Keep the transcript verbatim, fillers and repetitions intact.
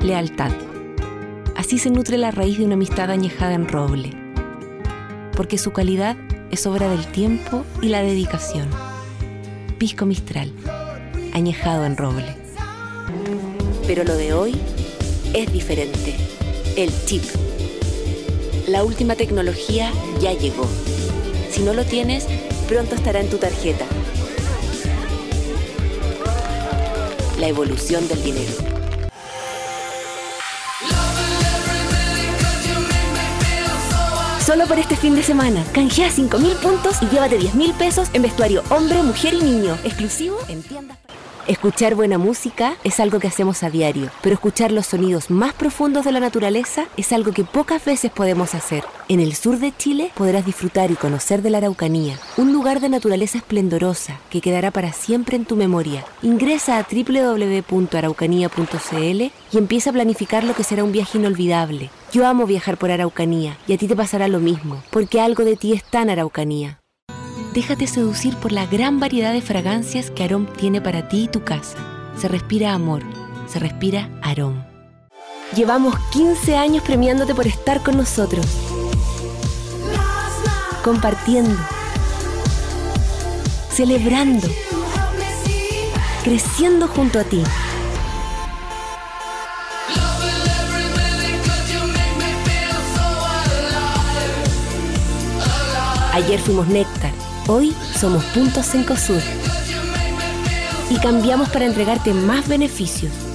lealtad. Así se nutre la raíz de una amistad añejada en roble, porque su calidad es obra del tiempo y la dedicación. Pisco Mistral, añejado en roble. Pero lo de hoy es diferente. El chip. La última tecnología ya llegó. Si no lo tienes, pronto estará en tu tarjeta. La evolución del dinero. Solo por este fin de semana, canjea cinco mil puntos y llévate diez mil pesos en vestuario hombre, mujer y niño, exclusivo en tiendas. Escuchar buena música es algo que hacemos a diario, pero escuchar los sonidos más profundos de la naturaleza es algo que pocas veces podemos hacer. En el sur de Chile podrás disfrutar y conocer de la Araucanía, un lugar de naturaleza esplendorosa que quedará para siempre en tu memoria. Ingresa a doble u doble u doble u punto araucanía punto c l y empieza a planificar lo que será un viaje inolvidable. Yo amo viajar por Araucanía y a ti te pasará lo mismo, porque algo de ti está en Araucanía. Déjate seducir por la gran variedad de fragancias que Arom tiene para ti y tu casa. Se respira amor, se respira Arom. Llevamos quince años premiándote por estar con nosotros, compartiendo, celebrando, creciendo junto a ti. Ayer fuimos Néctar. Hoy somos Punto Cencosud y cambiamos para entregarte más beneficios.